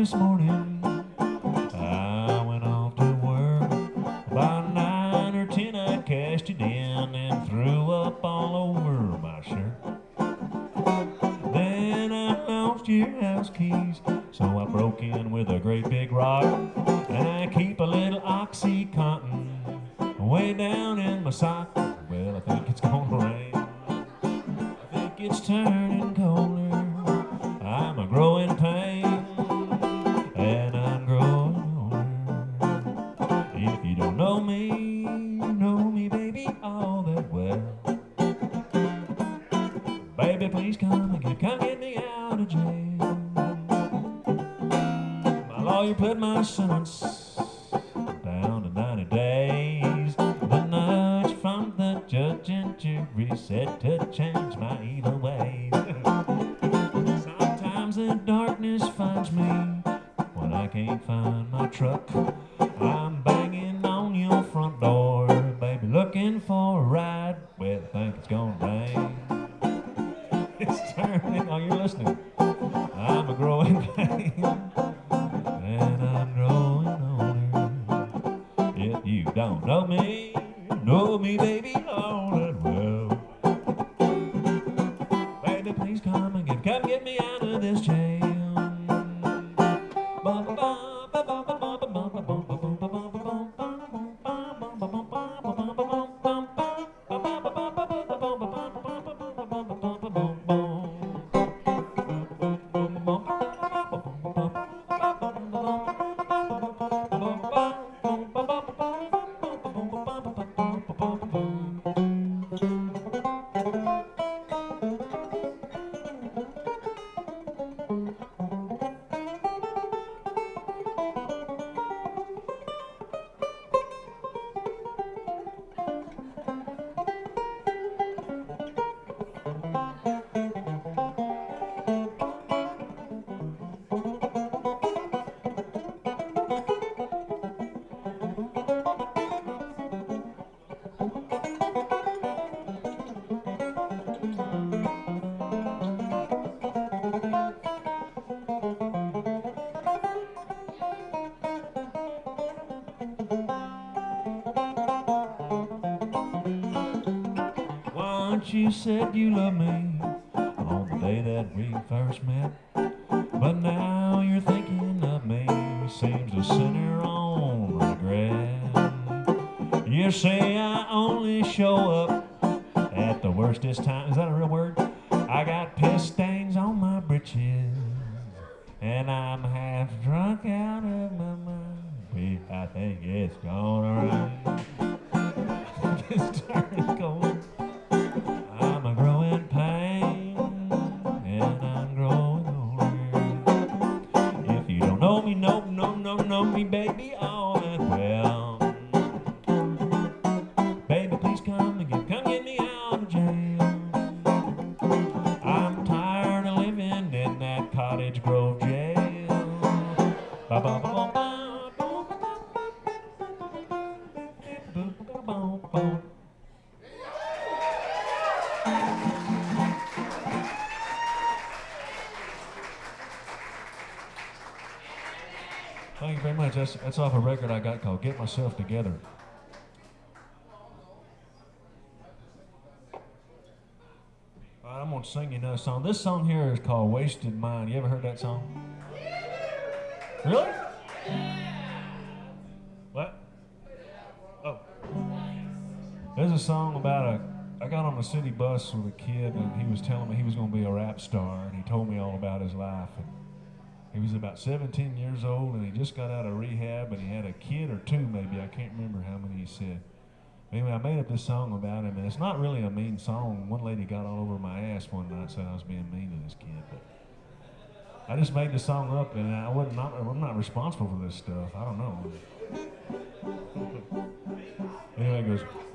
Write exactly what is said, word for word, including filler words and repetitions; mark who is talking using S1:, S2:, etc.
S1: this morning. I went off to work. By nine or ten I cashed it in and threw up all over my shirt. Then I lost your house keys, so I broke in with a great big rock. And I keep a little OxyContin way down in my sock. Well, I think it's gonna rain. I think it's turning colder. I'm a growing pain, and I'm growing older. If you don't know me, you know me, baby, all that well. Baby, please come and get, come get me out of jail. My lawyer put my sentence down to ninety days. The nudge from the judge and jury said to change my evil ways. Sometimes the darkness finds me when I can't find my truck. I'm banging on your front door, baby, looking for a ride. Well, I think it's gonna rain. It's turning, oh, you're listening. I'm a growing pain, and I'm growing older. If you don't know me, you know me, baby, all that well. Baby, please come and get, come get me out of this jail. You said you loved me on the day that we first met, but now you're thinking of me, seems to center on regret. You say I only show up at the worstest time. Is that a real word? I got piss stains on my britches, and I'm half drunk out of my mind. I think it's gonna rain. It's turning cold. I'm a growing pain, and I'm growing older. If you don't know me, no, no, no, know me, baby, all that well. Baby, please come and get, come get me out of jail. I'm tired of living in that Cottage Grove jail. Ba ba ba ba ba. Thank you very much. That's, that's off a record I got called Get Myself Together. All right, I'm going to sing you another song. This song here is called Wasted Mind. You ever heard that song? Really? What? Oh. There's a song about a, I got on a city bus with a kid and he was telling me he was going to be a rap star, and he told me all about his life. And he was about seventeen years old, and he just got out of rehab, and he had a kid or two maybe. I can't remember how many he said. Anyway, I made up this song about him, and it's not really a mean song. One lady got all over my ass one night, said I was being mean to this kid. But I just made the song up, and I wasn't not, I'm not responsible for this stuff. I don't know. Anyway, it goes...